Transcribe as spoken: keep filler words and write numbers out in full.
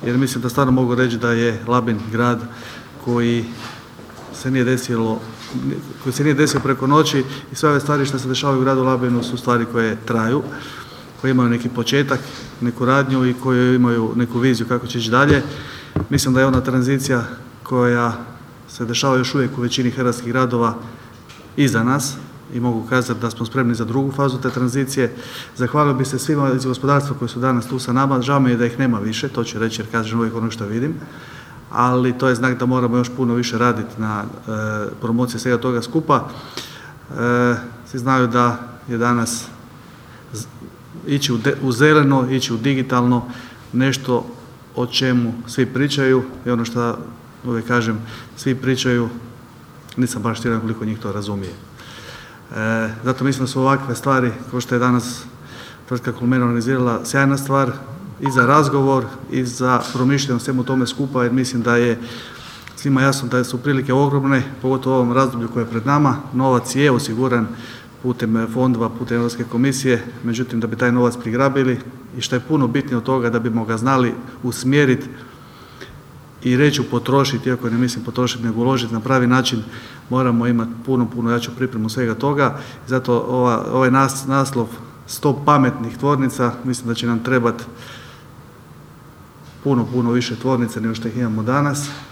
jer mislim da stvarno mogu reći da je Labin grad koji se nije desilo, koji se nije desio preko noći i sve ove stvari što se dešavaju u gradu Labinu su stvari koje traju, koje imaju neki početak, neku radnju i koje imaju neku viziju kako će ići dalje. Mislim da je ona tranzicija koja se dešava još uvijek u većini hrvatskih gradova iza nas i mogu kazati da smo spremni za drugu fazu te tranzicije. Zahvalio bih se svima iz gospodarstva koji su danas tu sa nama. Žao mi je da ih nema više, to ću reći jer kažem uvijek ono što vidim, ali to je znak da moramo još puno više raditi na e, promociji svega toga skupa. E, svi znaju da je danas ići u, de, u zeleno, ići u digitalno, nešto o čemu svi pričaju i ono što uvijek kažem, svi pričaju, nisam baš siguran koliko njih to razumije. E, zato mislim da su ovakve stvari, kao što je danas tvrtka Kulmena organizirala, sjajna stvar i za razgovor i za promišljanje o svemu tome skupa, jer mislim da je svima jasno da su prilike ogromne, pogotovo u ovom razdoblju koje je pred nama. Novac je osiguran putem fondova, putem Europske komisije, međutim da bi taj novac prigrabili i što je puno bitnije od toga da bimo ga znali usmjeriti i reći potrošiti, iako ne mislim potrošiti nego uložiti na pravi način, moramo imati puno, puno jaču pripremu svega toga. Zato ova, ovaj nas, naslov sto pametnih tvornica, mislim da će nam trebati puno, puno više tvornica nego što ih imamo danas.